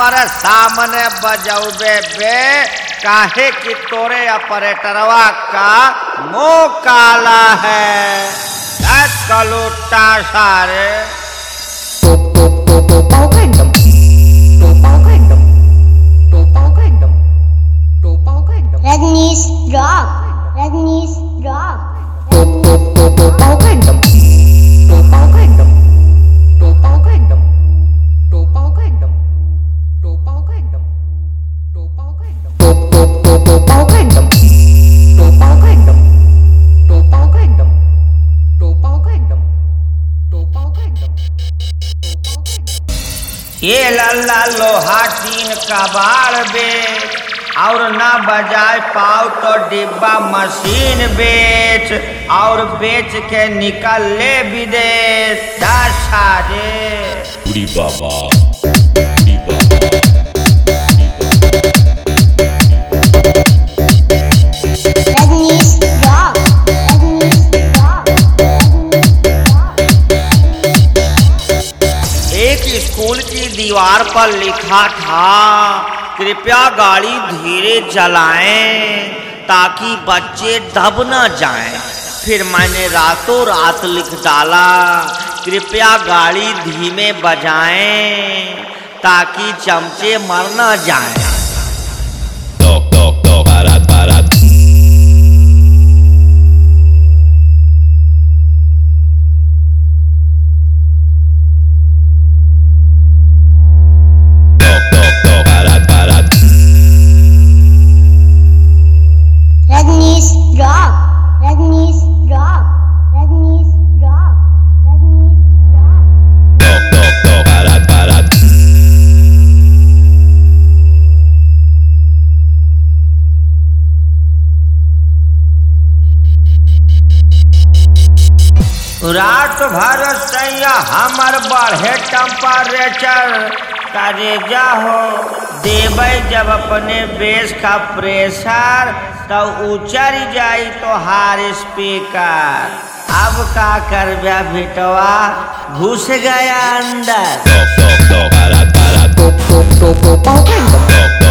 हमारे सामने बजौबे बे, काहे कि तोरे ऑपरेटरवा का मुंह काला है। कलूटा सारे Rajnish Rock. Rajnish Rock. ये लल्ला लोहा टीन कबाड़ बे, और ना बजाए पाओ तो डिब्बा मशीन बेच, और बेच के निकल ले विदेश। बुढ़ी बाबा Rajnish Rock. Rajnish Rock. एक स्कूल की दीवार पर लिखा था, कृपया गाड़ी धीरे चलाएं ताकि बच्चे दब न जाएं। फिर मैंने रातों रात लिख डाला, कृपया गाड़ी धीमे बजाएं ताकि चमचे मर न जाएं। Rajnish Rock. Rajnish Rock. Rajnish Rock. Rajnish Rock. रात भर सैया हमर बढ़े टेम्परेचर, करेजा हो देबै जब अपने बेस का प्रेशर, तो उचर जाई तो हार स्पीकर। अब का करबा बेटवा, घुस गया अंदर।